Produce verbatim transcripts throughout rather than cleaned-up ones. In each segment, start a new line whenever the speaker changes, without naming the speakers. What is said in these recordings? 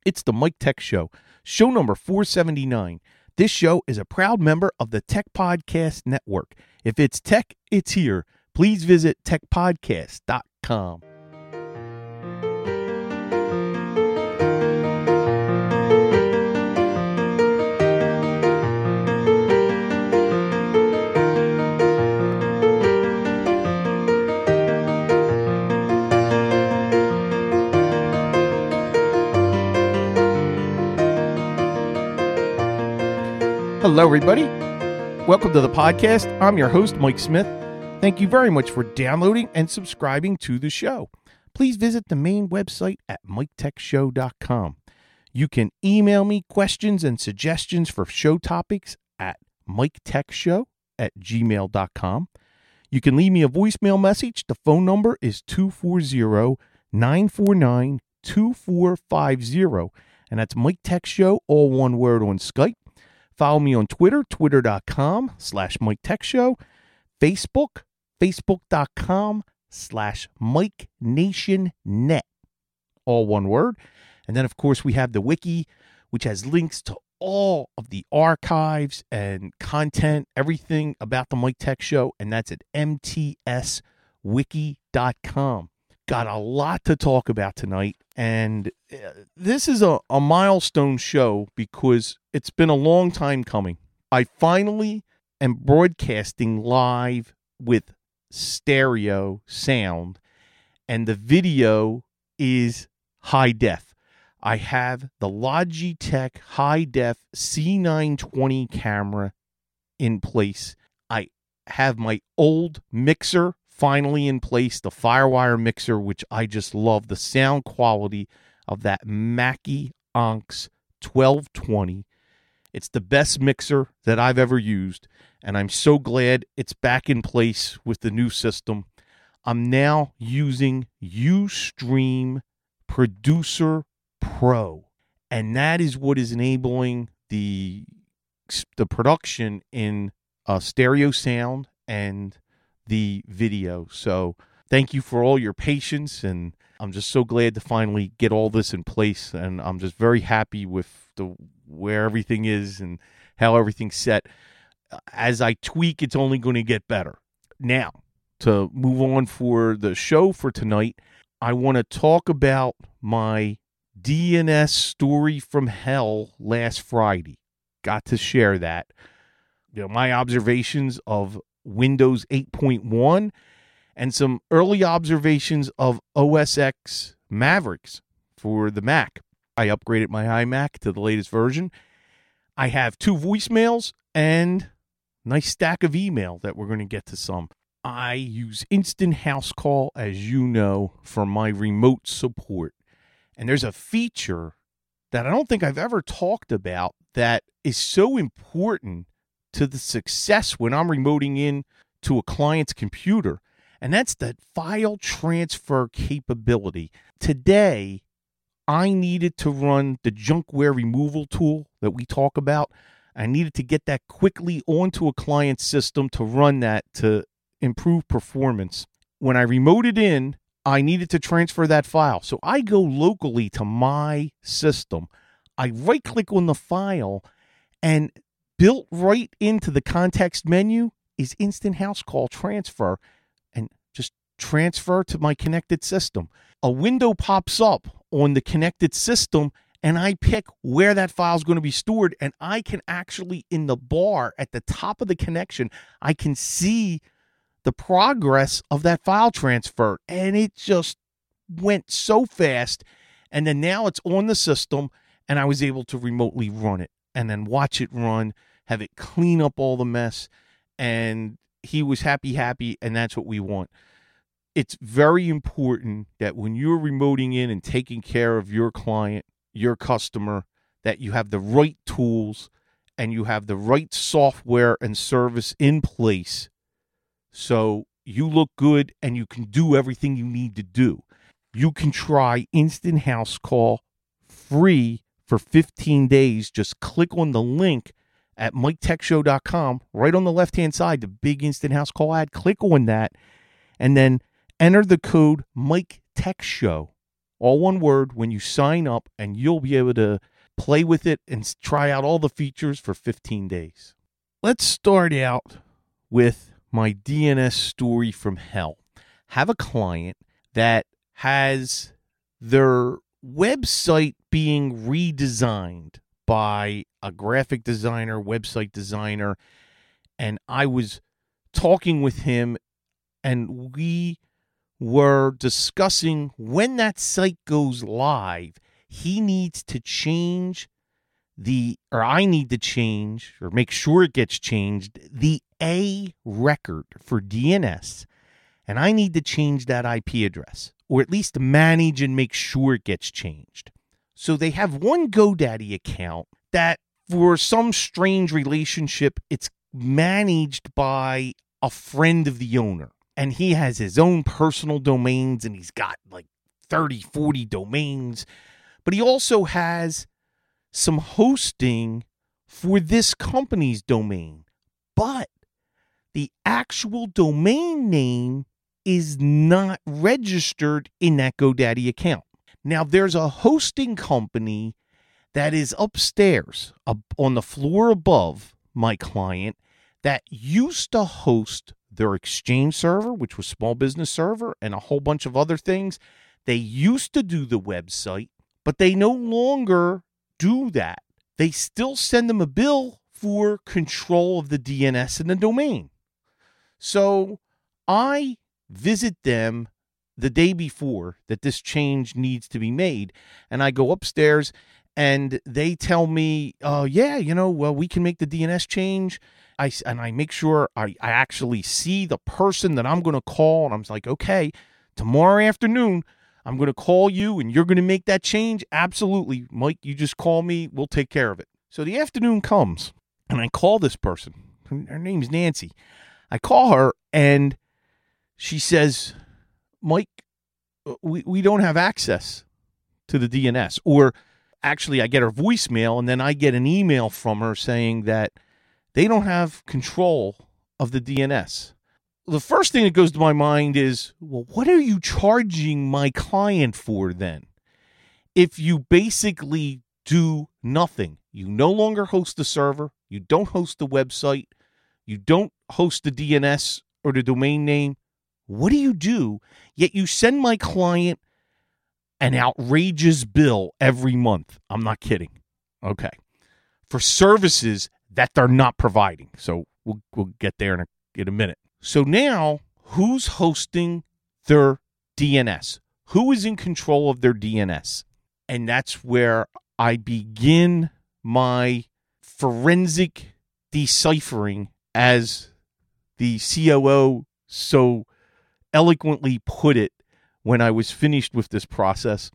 It's the Mike Tech Show, show number four seventy-nine. This show is a proud member of the Tech Podcast Network. If it's tech, it's here. Please visit tech podcast dot com. Hello, everybody. Welcome to the podcast. I'm your host, Mike Smith. Thank you very much for downloading and subscribing to the show. Please visit the main website at mike tech show dot com. You can email me questions and suggestions for show topics at mike tech show at gmail dot com. You can leave me a voicemail message. The phone number is two four zero, nine four nine, two four five zero. And that's Mike Tech Show, all one word, on Skype. Follow me on Twitter, twitter.com slash Mike Tech Show. Facebook, facebook.com slash Mike Nation Net. All one word. And then, of course, we have the wiki, which has links to all of the archives and content, everything about the Mike Tech Show, and that's at m t s wiki dot com. Got a lot to talk about tonight, and this is a, a milestone show because it's been a long time coming. I finally am broadcasting live with stereo sound, and the video is high def. I have the Logitech high def C nine twenty camera in place. I have my old mixer finally in place, the Firewire mixer, which I just love. The sound quality of that Mackie Onx twelve twenty. It's the best mixer that I've ever used, and I'm so glad it's back in place with the new system. I'm now using Ustream Producer Pro, and that is what is enabling the the production in uh, stereo sound and the video. So thank you for all your patience, and I'm just so glad to finally get all this in place, and I'm just very happy with the where everything is and how everything's set. As I tweak, it's only going to get better. Now, to move on for the show for tonight, I want to talk about my D N S story from hell last Friday. Got to share that. You know, my observations of Windows eight point one and some early observations of O S X Mavericks for the Mac. I upgraded my iMac to the latest version. I have two voicemails and a nice stack of email that we're going to get to some. I use Instant House Call, as you know, for my remote support. And there's a feature that I don't think I've ever talked about that is so important to the success when I'm remoting in to a client's computer, and that's the file transfer capability. Today, I needed to run the junkware removal tool that we talk about. I needed to get that quickly onto a client's system to run that to improve performance. When I remoted in, I needed to transfer that file. So I go locally to my system. I right-click on the file, and built right into the context menu is Instant House Call Transfer, and just transfer to my connected system. A window pops up on the connected system, and I pick where that file is going to be stored, and I can actually, in the bar at the top of the connection, I can see the progress of that file transfer, and it just went so fast. And then now it's on the system, and I was able to remotely run it and then watch it run, have it clean up all the mess, and he was happy, happy, and that's what we want. It's very important that when you're remoting in and taking care of your client, your customer, that you have the right tools and you have the right software and service in place so you look good and you can do everything you need to do. You can try Instant House Call free for fifteen days. Just click on the link at mike tech show dot com. Right on the left-hand side, the big Instant House Call ad. Click on that and then enter the code Mike Tech Show all one word, when you sign up, and you'll be able to play with it and try out all the features for fifteen days. Let's start out with my D N S story from hell. Have a client that has their website being redesigned by a graphic designer, website designer, and I was talking with him, and we were discussing when that site goes live, he needs to change the, or I need to change, or make sure it gets changed, the A record for D N S, and I need to change that I P address, or at least manage and make sure it gets changed. So they have one GoDaddy account that, for some strange relationship, it's managed by a friend of the owner. And he has his own personal domains, and he's got like thirty, forty domains. But he also has some hosting for this company's domain. But the actual domain name is not registered in that GoDaddy account. Now, there's a hosting company that is upstairs, up on the floor above my client, that used to host their Exchange server, which was Small Business Server, and a whole bunch of other things. They used to do the website, but they no longer do that. They still send them a bill for control of the D N S and the domain. So I visit them the day before that this change needs to be made, and I go upstairs, and they tell me, oh, uh, yeah, you know, well, we can make the D N S change. I, and I make sure I, I actually see the person that I'm going to call, and I'm like, okay, tomorrow afternoon, I'm going to call you, and you're going to make that change? Absolutely, Mike, you just call me. We'll take care of it. So the afternoon comes, and I call this person. Her, her name's Nancy. I call her, and she says, Mike, we, we don't have access to the D N S. Or actually, I get her voicemail, and then I get an email from her saying that they don't have control of the D N S. The first thing that goes to my mind is, well, what are you charging my client for then? If you basically do nothing, you no longer host the server, you don't host the website, you don't host the D N S or the domain name, what do you do? Yet you send my client an outrageous bill every month. I'm not kidding. Okay. For services that they're not providing. So we'll we'll get there in a, in a minute. So now, who's hosting their D N S? Who is in control of their D N S? And that's where I begin my forensic deciphering, as the C O O so eloquently put it when I was finished with this process.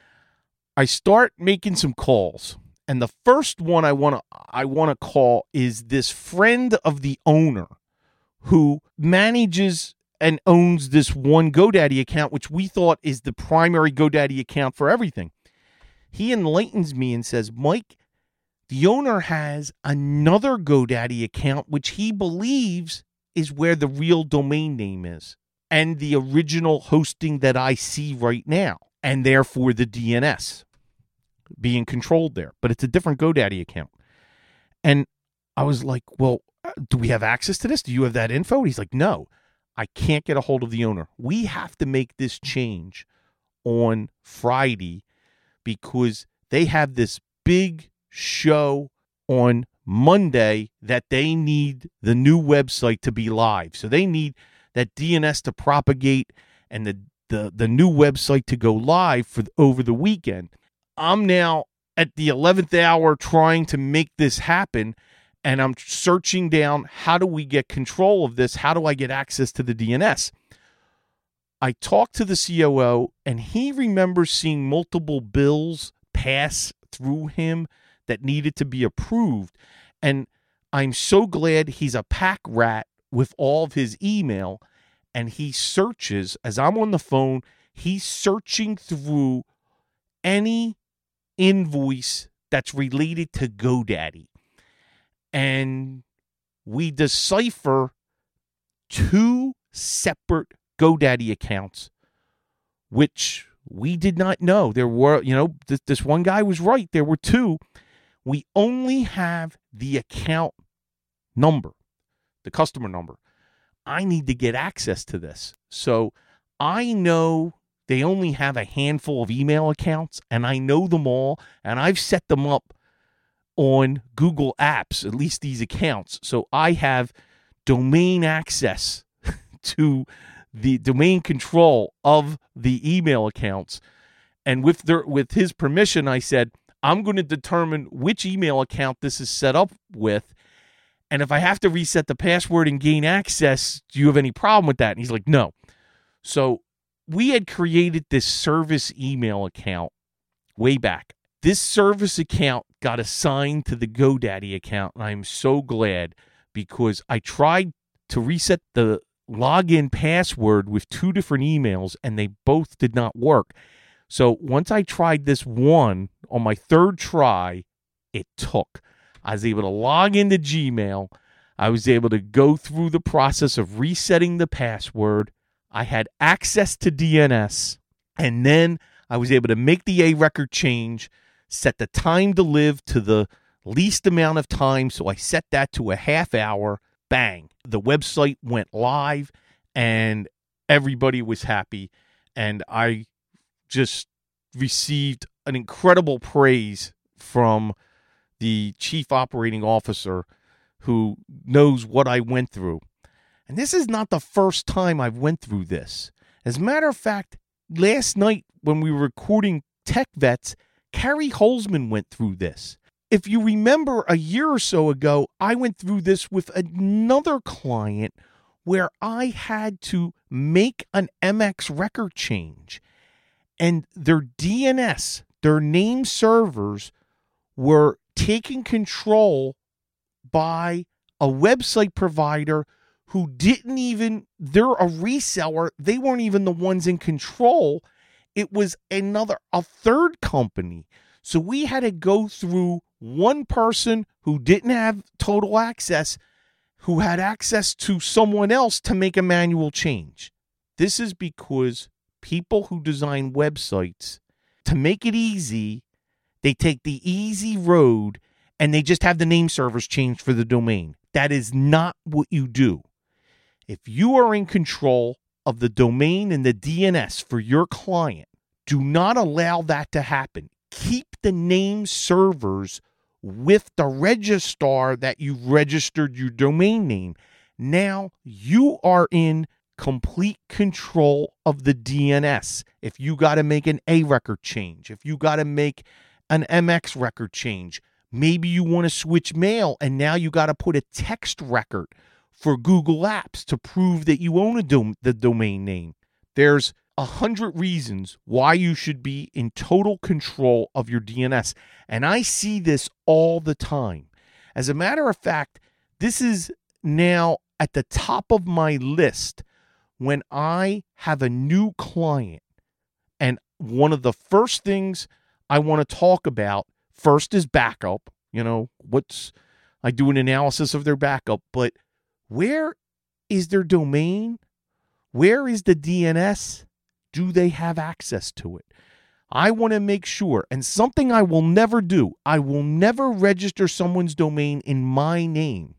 I start making some calls. And the first one I want to I want to call is this friend of the owner who manages and owns this one GoDaddy account, which we thought is the primary GoDaddy account for everything. He enlightens me and says, Mike, the owner has another GoDaddy account, which he believes is where the real domain name is, and the original hosting that I see right now, and therefore the D N S being controlled there. But it's a different GoDaddy account. And I was like, well, do we have access to this? Do you have that info? And he's like, no, I can't get a hold of the owner. We have to make this change on Friday because they have this big show on Monday that they need the new website to be live. So they need that D N S to propagate and the, the, the new website to go live for over the weekend. I'm now at the eleventh hour trying to make this happen, and I'm searching down, how do we get control of this? How do I get access to the D N S? I talked to the C O O, and he remembers seeing multiple bills pass through him that needed to be approved. And I'm so glad he's a pack rat with all of his email, and he searches, as I'm on the phone, he's searching through any invoice that's related to GoDaddy. And we decipher two separate GoDaddy accounts, which We did not know. There were, you know, th- this one guy was right. There were two. We only have the account number, the customer number. I need to get access to this. So I know they only have a handful of email accounts, and I know them all, and I've set them up on Google Apps, at least these accounts. So I have domain access to the domain control of the email accounts. And with their, with his permission, I said, I'm going to determine which email account this is set up with. And if I have to reset the password and gain access, do you have any problem with that? And he's like, no. So we had created this service email account way back. This service account got assigned to the GoDaddy account, and I'm so glad, because I tried to reset the login password with two different emails, and they both did not work. So once I tried this one, on my third try, it took. I was able to log into Gmail. I was able to go through the process of resetting the password. I had access to D N S, and then I was able to make the A record change, set the time to live to the least amount of time, so I set that to a half hour. Bang. The website went live, and everybody was happy, and I just received an incredible praise from the chief operating officer, who knows what I went through. And this is not the first time I've went through this. As a matter of fact, last night when we were recording Tech Vets, Carrie Holzman went through this. If you remember, a year or so ago, I went through this with another client where I had to make an M X record change. And their D N S, their name servers, were taken control by a website provider who didn't even, they're a reseller. They weren't even the ones in control. It was another, a third company. So we had to go through one person who didn't have total access, who had access to someone else to make a manual change. This is because people who design websites, to make it easy, they take the easy road and they just have the name servers changed for the domain. That is not what you do. If you are in control of the domain and the D N S for your client, do not allow that to happen. Keep the name servers with the registrar that you registered your domain name. Now you are in complete control of the D N S. If you got to make an A record change, if you got to make an M X record change, maybe you want to switch mail and now you got to put a text record for Google Apps to prove that you own a dom- the domain name. There's a hundred reasons why you should be in total control of your D N S. And I see this all the time. As a matter of fact, this is now at the top of my list when I have a new client. And one of the first things I want to talk about first is backup. You know, what's, I do an analysis of their backup, but where is their domain? Where is the D N S? Do they have access to it? I want to make sure, and something I will never do, I will never register someone's domain in my name.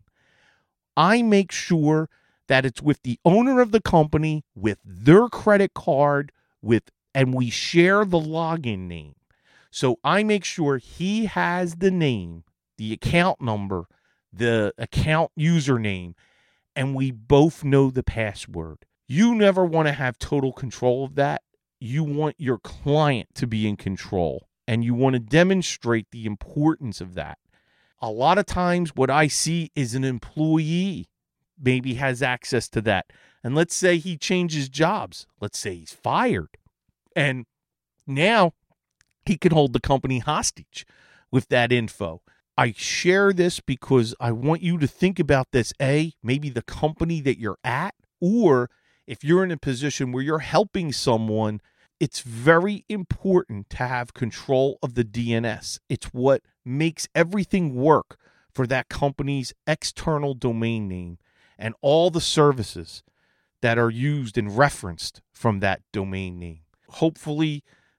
I make sure that it's with the owner of the company, with their credit card, with, and we share the login name. So I make sure he has the name, the account number, the account username, and we both know the password. You never want to have total control of that. You want your client to be in control, and you want to demonstrate the importance of that. A lot of times what I see is an employee maybe has access to that. And let's say he changes jobs. Let's say he's fired. And now he can hold the company hostage with that info. I share this because I want you to think about this. A, maybe the company that you're at, or if you're in a position where you're helping someone, it's very important to have control of the D N S. It's what makes everything work for that company's external domain name and all the services that are used and referenced from that domain name. Hopefully,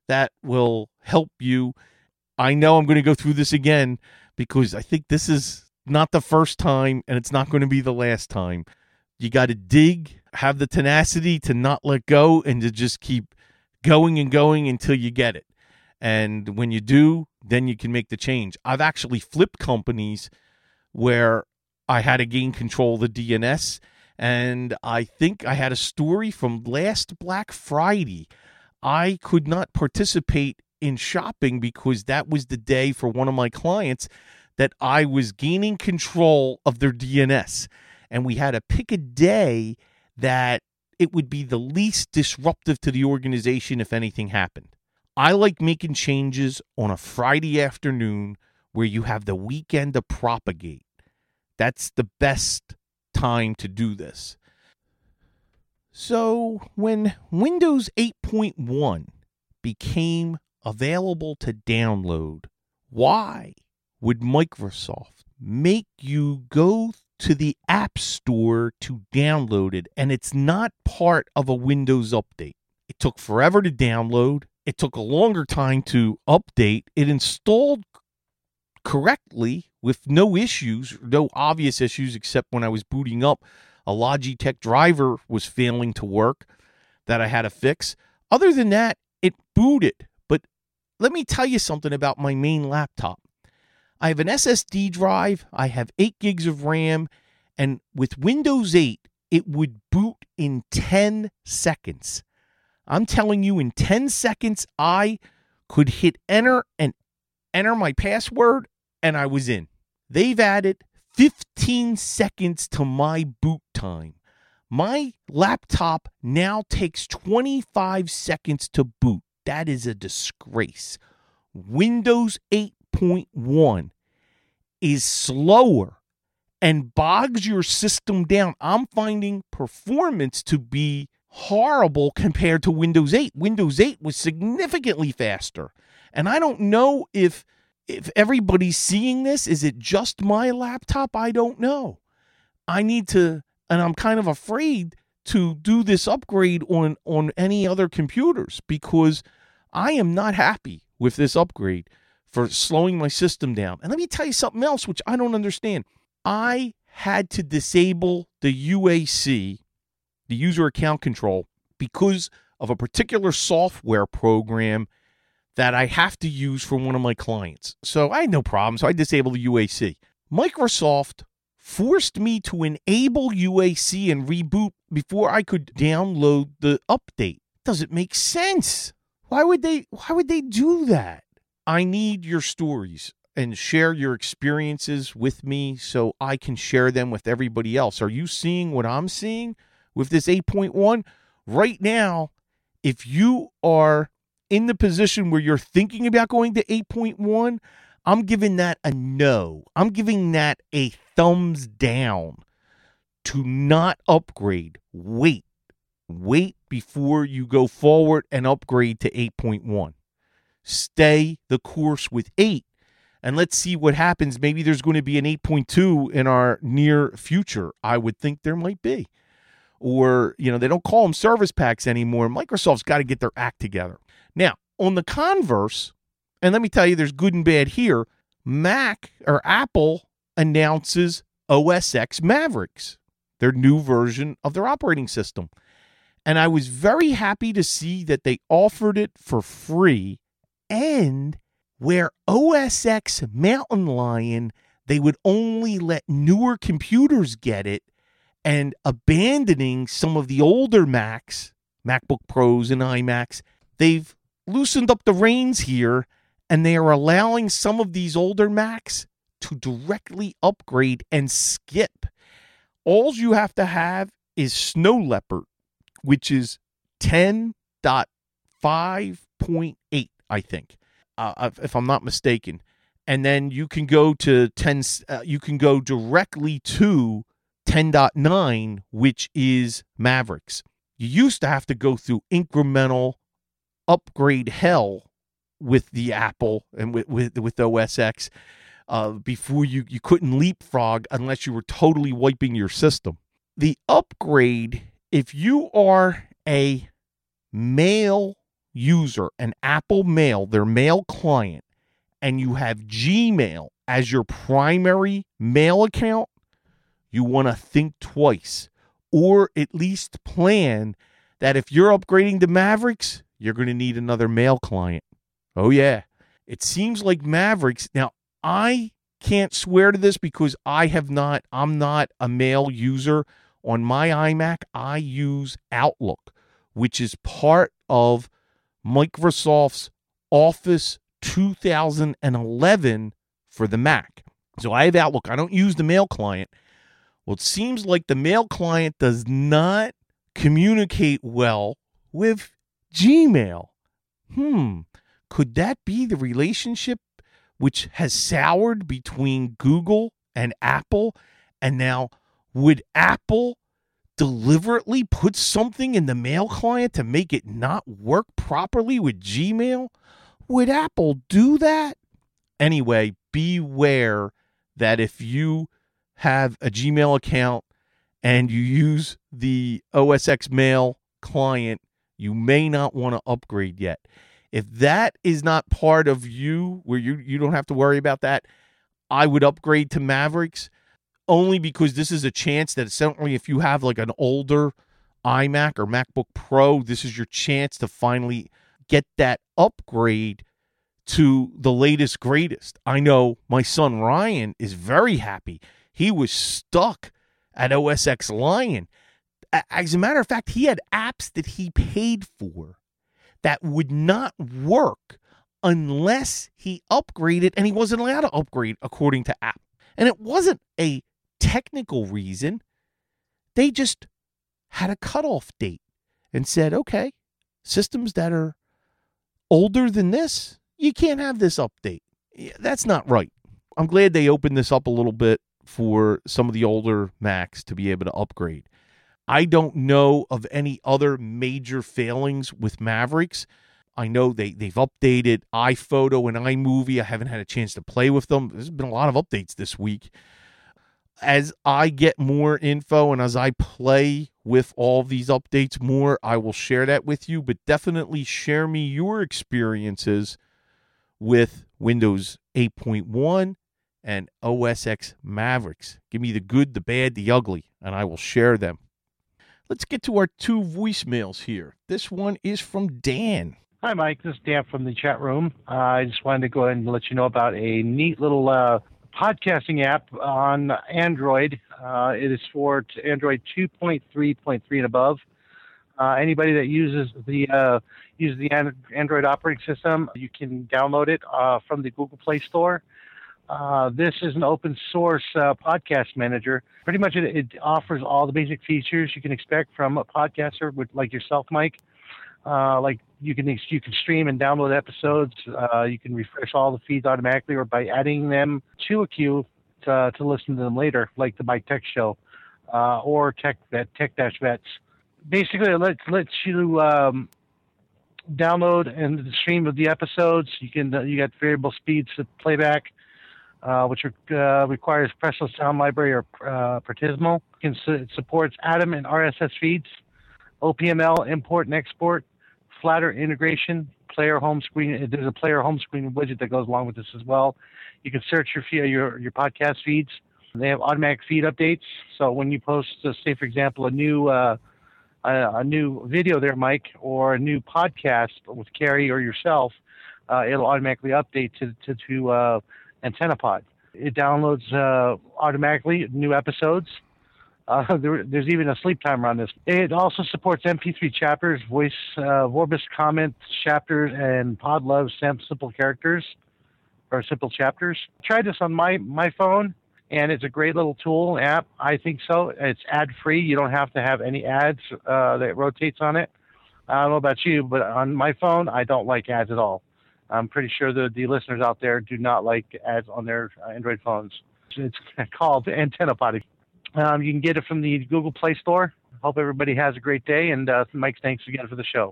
that will help you. I know I'm going to go through this again because I think this is not the first time and it's not going to be the last time. You got to dig, have the tenacity to not let go and to just keep going and going until you get it. And when you do, then you can make the change. I've actually flipped companies where I had to gain control of the D N S. And I think I had a story from last Black Friday. I could not participate in shopping because that was the day for one of my clients that I was gaining control of their D N S. And we had to pick a day that it would be the least disruptive to the organization if anything happened. I like making changes on a Friday afternoon where you have the weekend to propagate. That's the best time to do this. So when Windows eight point one became available to download, why would Microsoft make you go to the App Store to download it, and it's not part of a Windows update? It took forever to download. It took a longer time to update. It installed correctly with no issues, no obvious issues, except when I was booting up, a Logitech driver was failing to work that I had to fix. Other than that, it booted. But let me tell you something about my main laptop. I have an S S D drive. I have eight gigs of RAM. And with Windows eight, it would boot in ten seconds. I'm telling you, in ten seconds, I could hit enter and enter my password, and I was in. They've added fifteen seconds to my boot time. My laptop now takes twenty-five seconds to boot. That is a disgrace. Windows eight point one is slower and bogs your system down. I'm finding performance to be horrible compared to Windows eight. Windows eight was significantly faster. And I don't know if if everybody's seeing this. Is it just my laptop? I don't know. I need to, and I'm kind of afraid to do this upgrade on, on any other computers because I am not happy with this upgrade for slowing my system down. And let me tell you something else which I don't understand. I had to disable the U A C, the user account control, because of a particular software program that I have to use for one of my clients. So I had no problem. So I disabled the U A C. Microsoft forced me to enable U A C and reboot before I could download the update. Does it make sense? Why would they, why would they do that? I need your stories and share your experiences with me so I can share them with everybody else. Are you seeing what I'm seeing with this eight point one? Right now, if you are in the position where you're thinking about going to eight point one, I'm giving that a no. I'm giving that a thumbs down to not upgrade. Wait. Wait before you go forward and upgrade to eight point one. Stay the course with eight. And let's see what happens. Maybe there's going to be an eight point two in our near future. I would think there might be. Or, you know, they don't call them service packs anymore. Microsoft's got to get their act together. Now, on the converse, and let me tell you, there's good and bad here. Mac or Apple announces O S X Mavericks, their new version of their operating system. And I was very happy to see that they offered it for free. And where O S X Mountain Lion, they would only let newer computers get it, and abandoning some of the older Macs, MacBook Pros and iMacs, they've loosened up the reins here, and they are allowing some of these older Macs to directly upgrade and skip. All you have to have is Snow Leopard, which is ten point five point eight, I think, uh, if I'm not mistaken. And then you can go to ten. Uh, you can go directly to ten point nine, which is Mavericks. You used to have to go through incremental upgrade hell with the Apple and with with, with O S X uh, before you, you couldn't leapfrog unless you were totally wiping your system. The upgrade, if you are a male user, an Apple Mail, their mail client, and you have Gmail as your primary mail account, you want to think twice, or at least plan that if you're upgrading to Mavericks, you're going to need another mail client. Oh, yeah. It seems like Mavericks. Now, I can't swear to this because I have not, I'm not a mail user. On my iMac, I use Outlook, which is part of Microsoft's Office two thousand eleven for the Mac. So I have Outlook. I don't use the mail client. Well, it seems like the mail client does not communicate well with Gmail. Hmm. Could that be the relationship which has soured between Google and Apple? And now, would Apple deliberately put something in the mail client to make it not work properly with Gmail? Would Apple do that? Anyway, beware that if you have a Gmail account and you use the O S X Mail client, you may not want to upgrade yet. If that is not part of you, where you, you don't have to worry about that, I would upgrade to Mavericks, only because this is a chance that certainly if you have like an older iMac or MacBook Pro, this is your chance to finally get that upgrade to the latest, greatest. I know my son Ryan is very happy. He was stuck at O S X Lion. As a matter of fact, he had apps that he paid for that would not work unless he upgraded, and he wasn't allowed to upgrade according to app. And it wasn't a technical reason. They just had a cutoff date and said, okay, systems that are older than this, you can't have this update. That's not right. I'm glad they opened this up a little bit for some of the older Macs to be able to upgrade. I don't know of any other major failings with Mavericks. I know they, they've updated iPhoto and iMovie. I haven't had a chance to play with them. There's been a lot of updates this week. As I get more info and as I play with all of these updates more, I will share that with you. But definitely share me your experiences with Windows eight point one and O S X Mavericks. Give me the good, the bad, the ugly, and I will share them. Let's get to our two voicemails here. This one is from Dan.
Hi, Mike. This is Dan from the chat room. Uh, I just wanted to go ahead and let you know about a neat little uh, podcasting app on Android. Uh, it is for Android two point three point three and above. Uh, anybody that uses the uh, uses the Android operating system, you can download it uh, from the Google Play Store. Uh, this is an open source uh, podcast manager. Pretty much it, it offers all the basic features you can expect from a podcaster with, like yourself, Mike. Uh, like you can you can stream and download episodes. Uh, you can refresh all the feeds automatically or by adding them to a queue to, to listen to them later, like the Mike Tech Show uh, or Tech Vet, Tech Dash Vets. Basically, it lets, lets you um, download and stream of the episodes. You can uh, you got variable speeds of playback. Uh, which uh, requires Presto Sound Library or uh, Partismal. It supports Atom and R S S feeds, O P M L import and export, Flatter integration, player home screen. There's a player home screen widget that goes along with this as well. You can search your your your podcast feeds. They have automatic feed updates. So when you post, uh, say for example, a new uh, a, a new video there, Mike, or a new podcast with Carrie or yourself, uh, it'll automatically update to to to uh, AntennaPod. It downloads uh, automatically new episodes. Uh, there, there's even a sleep timer on this. It also supports M P three chapters, voice, uh, Vorbis comment chapters, and Podlove simple characters or simple chapters. I tried this on my, my phone, and it's a great little tool app. I think so. It's ad free. You don't have to have any ads uh, that rotates on it. I don't know about you, but on my phone, I don't like ads at all. I'm pretty sure the, the listeners out there do not like ads on their Android phones. It's called AntennaPod. Um, you can get it from the Google Play Store. Hope everybody has a great day. And uh, Mike, thanks again for the show.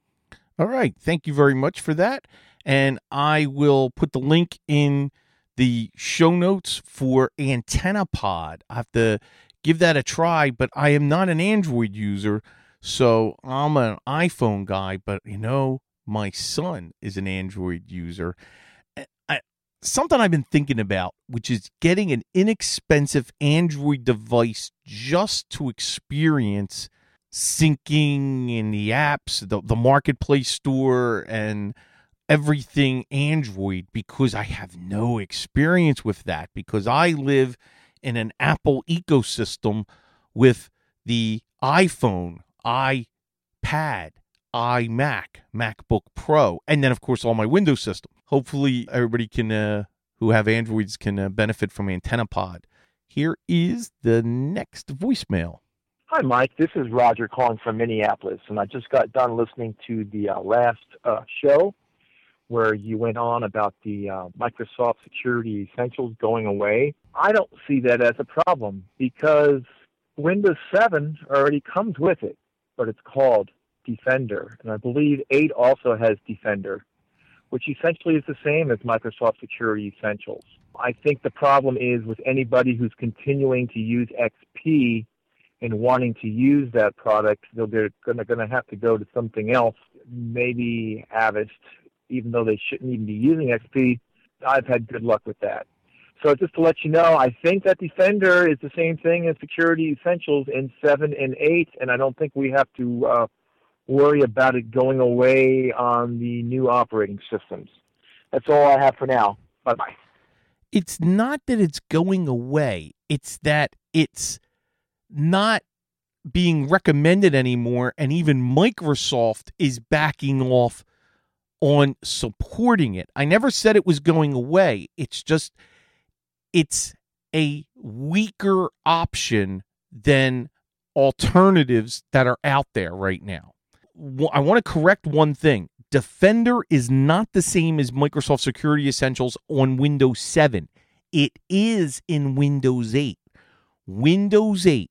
All right. Thank you very much for that. And I will put the link in the show notes for AntennaPod. I have to give that a try, but I am not an Android user, so I'm an iPhone guy. But, you know, my son is an Android user. I, something I've been thinking about, which is getting an inexpensive Android device just to experience syncing in the apps, the, the marketplace store, and everything Android, because I have no experience with that, because I live in an Apple ecosystem with the iPhone, iPad, iMac, MacBook Pro, and then, of course, all my Windows system. Hopefully, everybody can uh, who have Androids can uh, benefit from AntennaPod. Here is the next voicemail.
Hi, Mike. This is Roger calling from Minneapolis, and I just got done listening to the uh, last uh, show where you went on about the uh, Microsoft Security Essentials going away. I don't see that as a problem because Windows seven already comes with it, but it's called Defender, and I believe eight also has Defender, which essentially is the same as Microsoft Security Essentials. I think the problem is with anybody who's continuing to use X P and wanting to use that product, they're going to have to go to something else, maybe Avast, even though they shouldn't even be using X P. I've had good luck with that. So just to let you know, I think that Defender is the same thing as Security Essentials in seven and eight, and I don't think we have to uh, worry about it going away on the new operating systems. That's all I have for now. Bye-bye.
It's not that it's going away. It's that it's not being recommended anymore, and even Microsoft is backing off on supporting it. I never said it was going away. It's just it's a weaker option than alternatives that are out there right now. I want to correct one thing. Defender is not the same as Microsoft Security Essentials on Windows seven. It is in Windows eight. Windows eight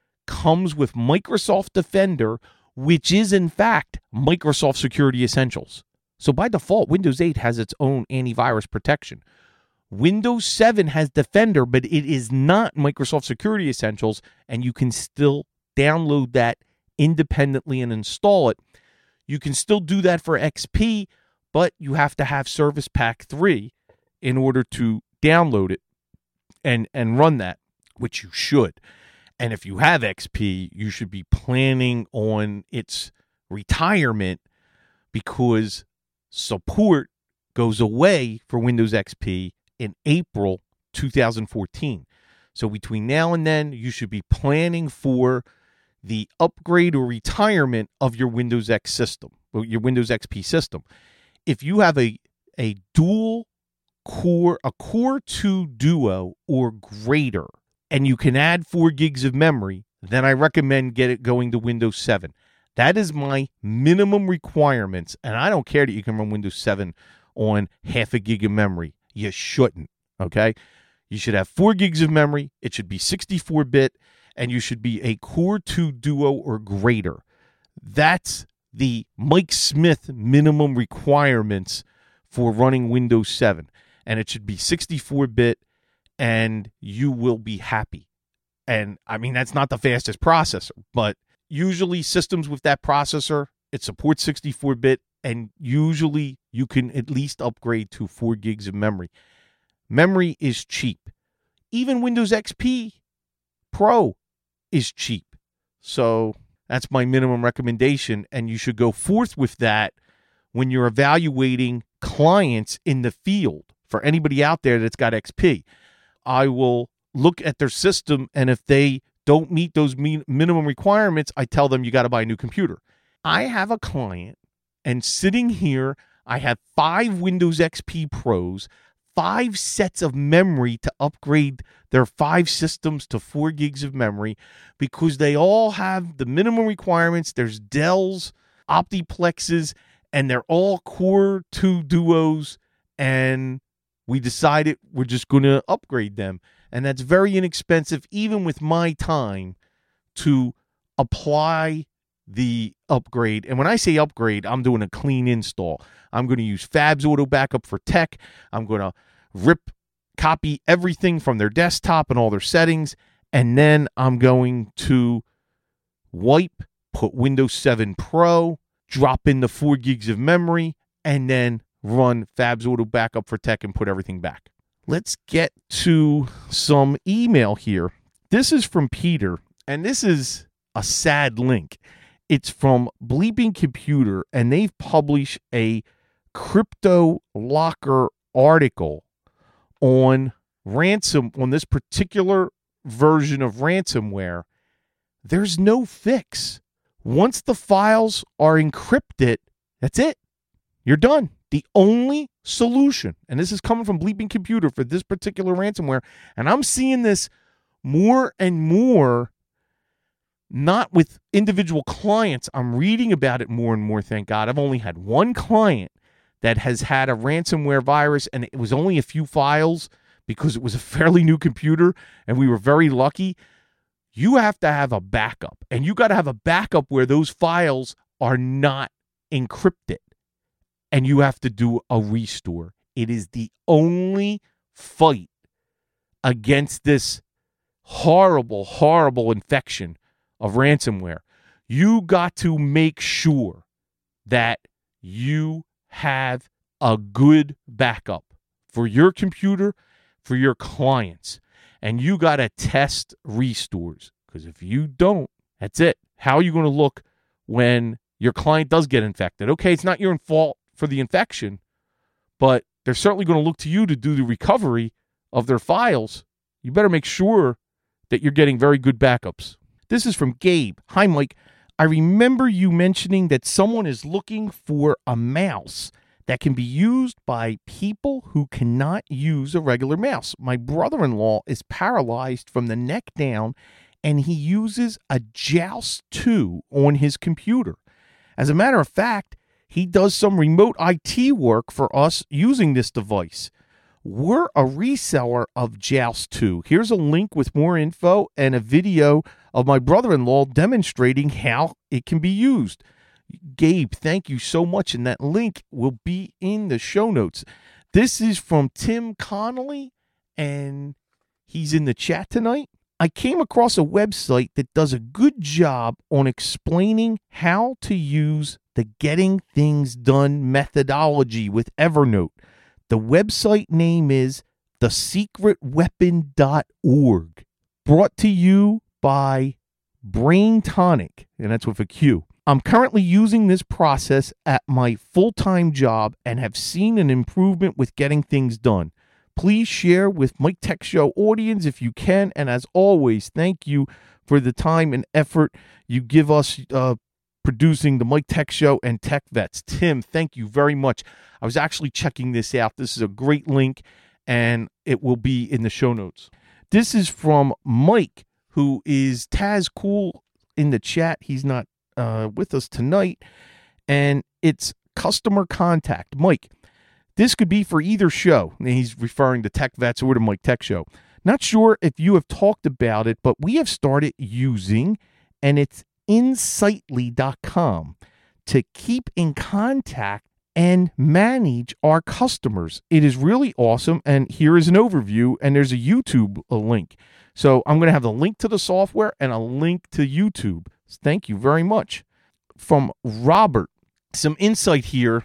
comes with Microsoft Defender, which is in fact Microsoft Security Essentials. So by default, Windows eight has its own antivirus protection. Windows seven has Defender, but it is not Microsoft Security Essentials, and you can still download that independently and install it. You can still do that for X P, but you have to have Service Pack three in order to download it and, and run that, which you should. And if you have X P, you should be planning on its retirement because support goes away for Windows X P in April two thousand fourteen. So between now and then, you should be planning for the upgrade or retirement of your Windows X system, or your Windows X P system. If you have a, a dual core, a Core two Duo or greater, and you can add four gigs of memory, then I recommend get it going to Windows seven. That is my minimum requirements, and I don't care that you can run Windows seven on half a gig of memory. You shouldn't, okay? You should have four gigs of memory. It should be sixty-four bit, and you should be a Core two Duo or greater. That's the Mike Smith minimum requirements for running Windows seven, and it should be sixty-four bit, and you will be happy. And, I mean, that's not the fastest processor, but usually systems with that processor, it supports sixty-four bit, and usually you can at least upgrade to four gigs of memory. Memory is cheap. Even Windows X P Pro is cheap. So that's my minimum recommendation, and you should go forth with that when you're evaluating clients in the field. For anybody out there that's got X P, I will look at their system, and if they don't meet those min- minimum requirements, I tell them you got to buy a new computer. I have a client, and sitting here, I have five Windows X P Pros, five sets of memory to upgrade their five systems to four gigs of memory because they all have the minimum requirements. There's Dells, Optiplexes, and they're all Core two Duos, and we decided we're just going to upgrade them. And that's very inexpensive, even with my time, to apply the upgrade. And when I say upgrade, I'm doing a clean install. I'm going to use Fabs Auto Backup for tech. I'm going to rip, copy everything from their desktop and all their settings, and then I'm going to wipe, put Windows seven Pro, drop in the four gigs of memory, and then run Fabs Auto Backup for Tech and put everything back. Let's get to some email here. This is from Peter, and this is a sad link. It's from Bleeping Computer, and they've published a Crypto Locker article on ransom, on this particular version of ransomware. There's no fix. Once the files are encrypted, that's it. You're done. The only solution, and this is coming from Bleeping Computer for this particular ransomware, and I'm seeing this more and more, not with individual clients. I'm reading about it more and more, thank God. I've only had one client that has had a ransomware virus, and it was only a few files because it was a fairly new computer, and we were very lucky. You have to have a backup, and you got to have a backup where those files are not encrypted, and you have to do a restore. It is the only fight against this horrible, horrible infection of ransomware. You got to make sure that you have a good backup for your computer, for your clients, and you got to test restores, because if you don't, that's it. How are you going to look when your client does get infected? Okay, it's not your fault for the infection, but they're certainly going to look to you to do the recovery of their files. You better make sure that you're getting very good backups. This is from Gabe. Hi, Mike. I remember you mentioning that someone is looking for a mouse that can be used by people who cannot use a regular mouse. My brother-in-law is paralyzed from the neck down, and he uses a Joust two on his computer. As a matter of fact, he does some remote I T work for us using this device. We're a reseller of Joust two. Here's a link with more info and a video of my brother-in-law demonstrating how it can be used. Gabe, thank you so much, and that link will be in the show notes. This is from Tim Connolly, and he's in the chat tonight. I came across a website that does a good job on explaining how to use the Getting Things Done methodology with Evernote. The website name is the secret weapon dot org. Brought to you by Brain Tonic, and that's with a Q. I'm currently using this process at my full-time job and have seen an improvement with getting things done. Please share with Mike Tech Show audience if you can, and as always, thank you for the time and effort you give us uh, producing the Mike Tech Show and Tech Vets. Tim, thank you very much. I was actually checking this out. This is a great link, and it will be in the show notes. This is from Mike, who is Taz Cool in the chat. He's not uh, with us tonight, and it's customer contact. Mike, this could be for either show. And he's referring to Tech Vets or to Mike Tech Show. Not sure if you have talked about it, but we have started using, and it's insightly dot com, to keep in contact and manage our customers. It is really awesome, and here is an overview, and there's a YouTube a link. So I'm going to have the link to the software and a link to YouTube. Thank you very much. From Robert, some insight here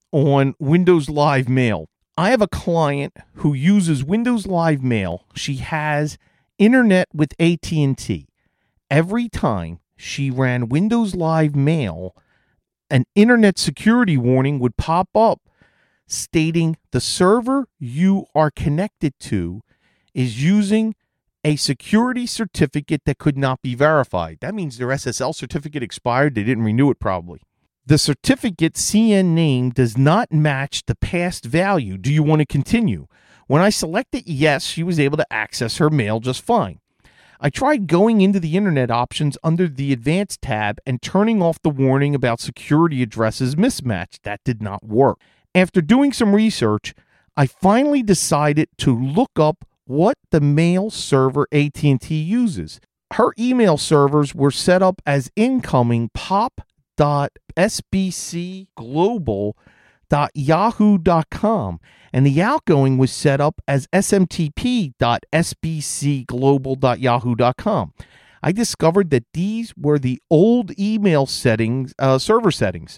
on Windows Live Mail. I have a client who uses Windows Live Mail. She has internet with A T and T. Every time she ran Windows Live Mail, an internet security warning would pop up stating the server you are connected to is using a security certificate that could not be verified. That means their S S L certificate expired. They didn't renew it probably. The certificate C N name does not match the past value. Do you want to continue? When I selected yes, she was able to access her mail just fine. I tried going into the internet options under the advanced tab and turning off the warning about security addresses mismatched. That did not work. After doing some research, I finally decided to look up what the mail server A T and T uses. Her email servers were set up as incoming pop dot s b c global dot yahoo dot com, and the outgoing was set up as s m t p dot s b c global dot yahoo dot com. I discovered that these were the old email settings, uh, server settings.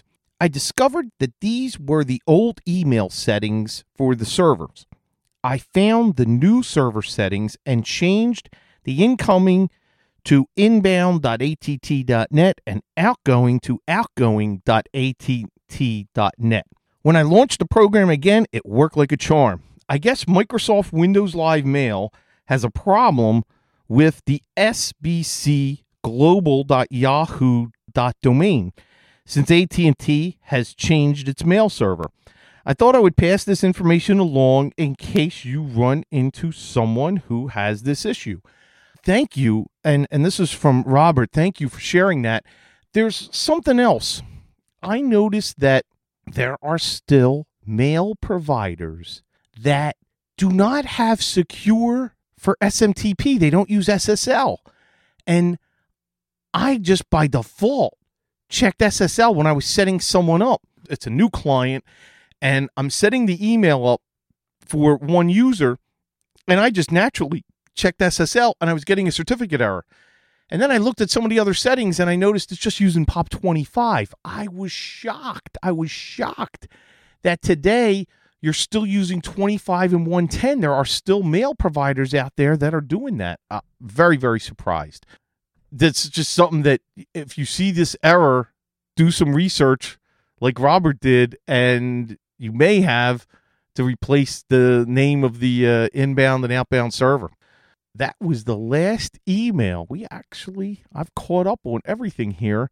I discovered that these were the old email settings for the servers. I found the new server settings and changed the incoming to inbound dot A T T dot net and outgoing to outgoing dot A T T dot net. When I launched the program again, it worked like a charm. I guess Microsoft Windows Live Mail has a problem with the S B C global dot yahoo dot domain since A T and T has changed its mail server. I thought I would pass this information along in case you run into someone who has this issue. Thank you, and, and this is from Robert. Thank you for sharing that. There's something else. I noticed that there are still mail providers that do not have secure for S M T P. They don't use S S L. And I just by default checked S S L when I was setting someone up. It's a new client, and I'm setting the email up for one user, and I just naturally checked S S L, and I was getting a certificate error. And then I looked at some of the other settings, and I noticed it's just using P O P twenty-five. I was shocked. I was shocked that today you're still using twenty-five and one ten. There are still mail providers out there that are doing that. Uh, very, very surprised. That's just something that if you see this error, do some research like Robert did, and you may have to replace the name of the uh, inbound and outbound server. That was the last email. We actually, I've caught up on everything here.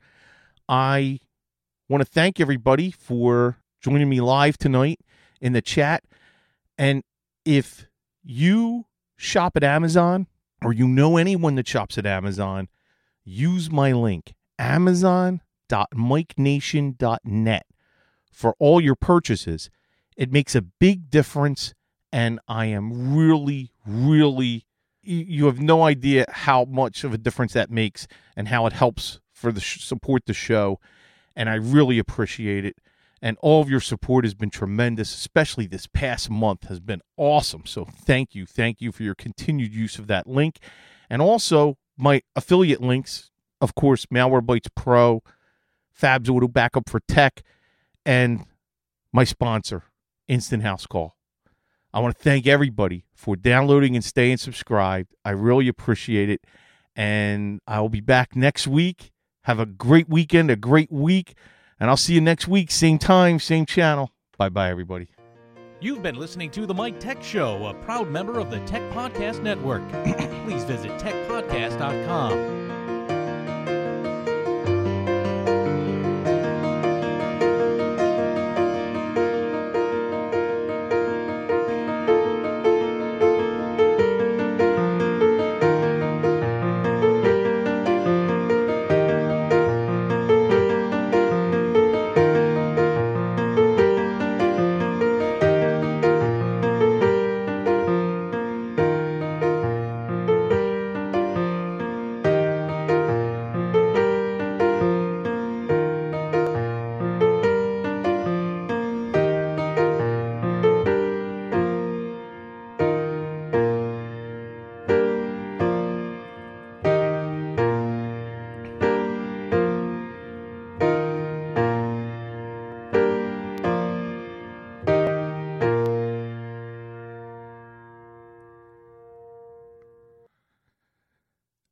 I want to thank everybody for joining me live tonight in the chat. And if you shop at Amazon or you know anyone that shops at Amazon, use my link, amazon dot mike nation dot net, for all your purchases. It makes a big difference, and I am really, really, you have no idea how much of a difference that makes and how it helps for the sh- support the show, and I really appreciate it. And all of your support has been tremendous, especially this past month has been awesome. So thank you. Thank you for your continued use of that link. And also my affiliate links, of course, Malwarebytes Pro, Fabs Auto Backup for Tech, and my sponsor, Instant House Call. I want to thank everybody for downloading and staying subscribed. I really appreciate it. And I will be back next week. Have a great weekend, a great week. And I'll see you next week. Same time, same channel. Bye-bye, everybody.
You've been listening to The Mike Tech Show, a proud member of the Tech Podcast Network. Please visit tech podcast dot com.